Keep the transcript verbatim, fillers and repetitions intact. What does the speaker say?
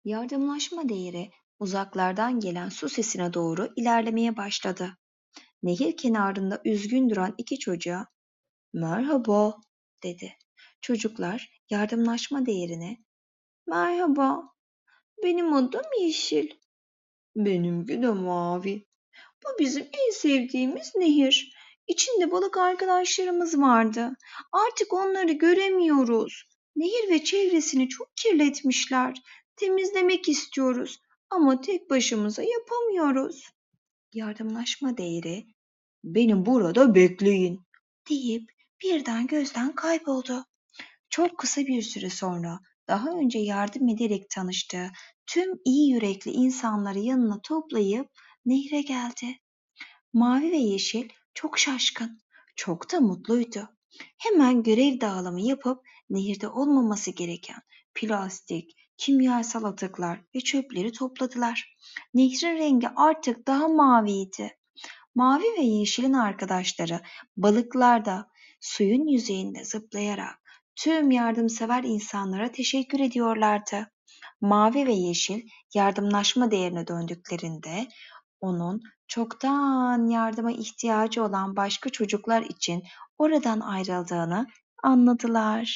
Yardımlaşma değeri uzaklardan gelen su sesine doğru ilerlemeye başladı. Nehir kenarında üzgün duran iki çocuğa "Merhaba," dedi. Çocuklar yardımlaşma değerine "Merhaba, benim adım Yeşil." "Benimki de Mavi. Bu bizim en sevdiğimiz nehir. İçinde balık arkadaşlarımız vardı. Artık onları göremiyoruz. Nehir ve çevresini çok kirletmişler. Temizlemek istiyoruz ama tek başımıza yapamıyoruz." Yardımlaşma değeri "Beni burada bekleyin," deyip birden gözden kayboldu. Çok kısa bir süre sonra daha önce yardım ederek tanıştığı tüm iyi yürekli insanları yanına toplayıp nehre geldi. Mavi ve Yeşil çok şaşkın, çok da mutluydu. Hemen görev dağılımı yapıp nehirde olmaması gereken plastik, kimyasal atıklar ve çöpleri topladılar. Nehrin rengi artık daha maviydi. Mavi ve Yeşil'in arkadaşları balıklar da suyun yüzeyinde zıplayarak tüm yardımsever insanlara teşekkür ediyorlardı. Mavi ve Yeşil yardımlaşma değerine döndüklerinde onun çoktan yardıma ihtiyacı olan başka çocuklar için oradan ayrıldığını anladılar.